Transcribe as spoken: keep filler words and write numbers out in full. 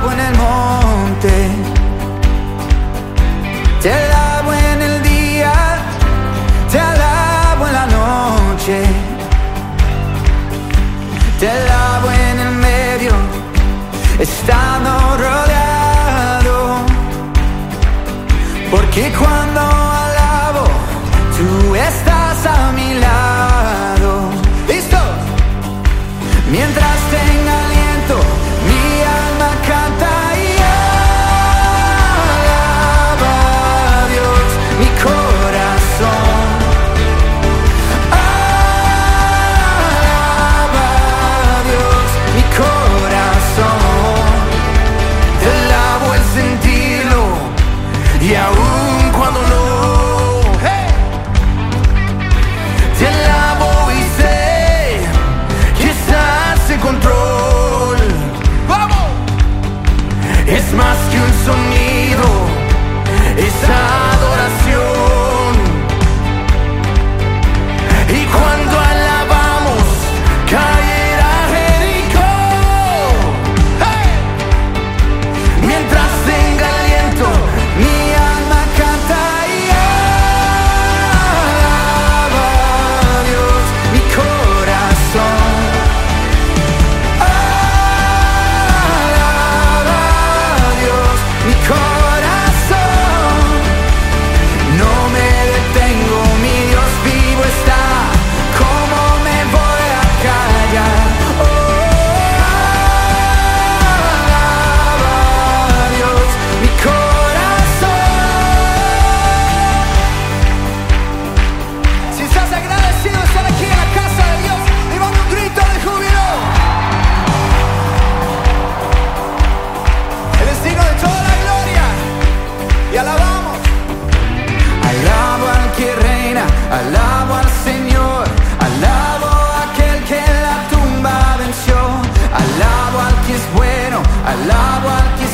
alabo en el monte, te alabo en el día, te alabo en la noche, te alabo en el medio, estando rodeado, porque cuando alabo, tú estás a mi lado. ¿Listo? Mientras tenga aliento, mi alma canta y alaba a Dios, mi corazón. Alaba a Dios, mi corazón. Te alabo el sentirlo y aún cuando no. Hey. Te alabo y sé que estás en control. ¡Vamos! Es más que un sonido, es adoración. Y cuando alabamos, caerá Jericó. ¡Hey! Mientras tenga aliento, mi alma canta y alaba a Dios, mi corazón. Alaba a Dios, mi corazón. No me detengo, mi Dios vivo está. ¿Cómo me voy a callar? Oh, alaba a Dios, mi corazón. Si estás agradecido de estar aquí en la casa de Dios, levanta un grito de júbilo. Él es digno de toda la gloria y alabamos. Alabo al que reina, alabo al Señor, alabo a aquel que en la tumba venció, alabo al que es bueno, alabo al que